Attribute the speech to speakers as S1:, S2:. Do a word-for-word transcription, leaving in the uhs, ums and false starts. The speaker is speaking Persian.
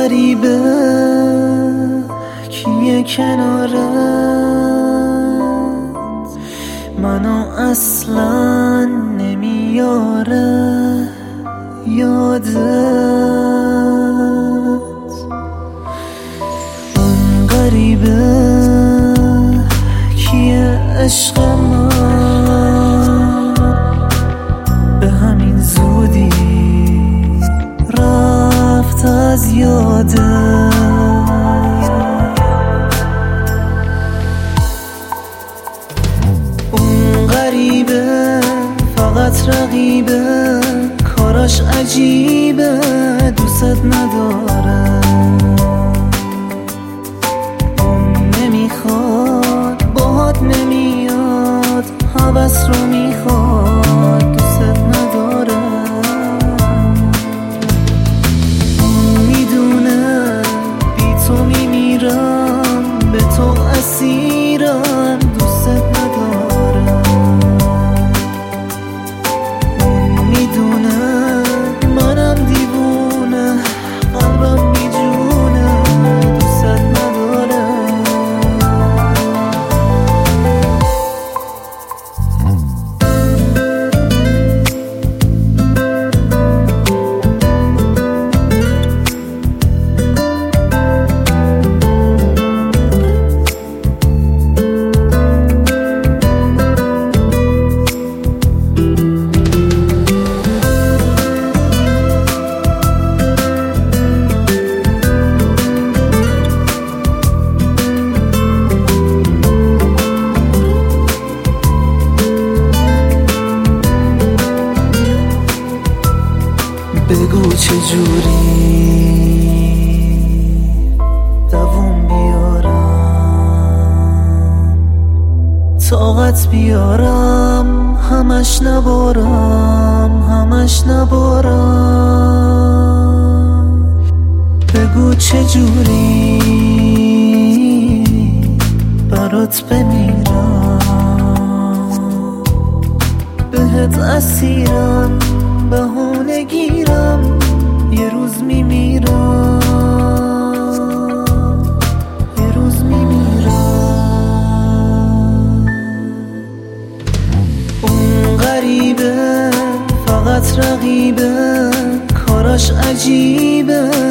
S1: غریبه کیه کنارت، منو اصلا نمیاره یادت. اون غریبه کیه عشق من، به همین زودی رفت از یادت. اون غریبه فقط رقیبه، کاراش عجیبه، دوست نداره. اون نمیخواد باهات نمیاد، هوس رو میخواد دوست نداره. اون میدونه بی تو میمیرم، به تو اسیرم دوست نداره. اون میدونه منم دیوونه، قلبم میجونه دوست نداره. بگو چجوری دووم بیارم، طاقت بیارم همش نبارم، همش نبارم. بگو چجوری برات بمیرم، بهت اسیرم، بهونه گیرم، یه روز میمیرم، یه روز میمیرم. اون غریبه فقط رقیبه، کاراش عجیبه،